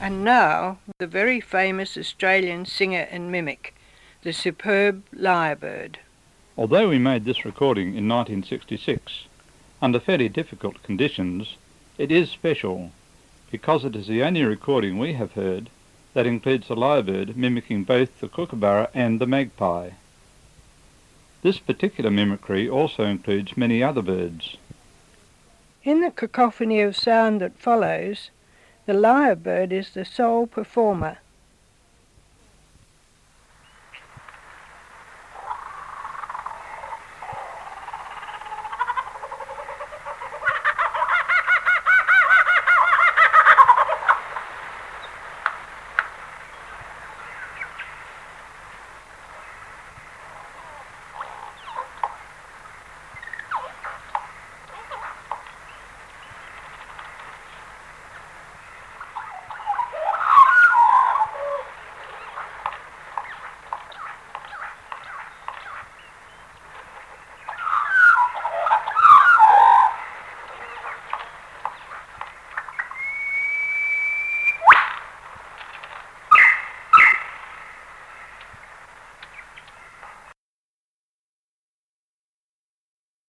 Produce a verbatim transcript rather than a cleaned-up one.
And now, the very famous Australian singer and mimic, the superb lyrebird. Although we made this recording in nineteen sixty-six, under fairly difficult conditions, it is special because it is the only recording we have heard that includes the lyrebird mimicking both the kookaburra and the magpie. This particular mimicry also includes many other birds. In the cacophony of sound that follows, the lyrebird is the sole performer,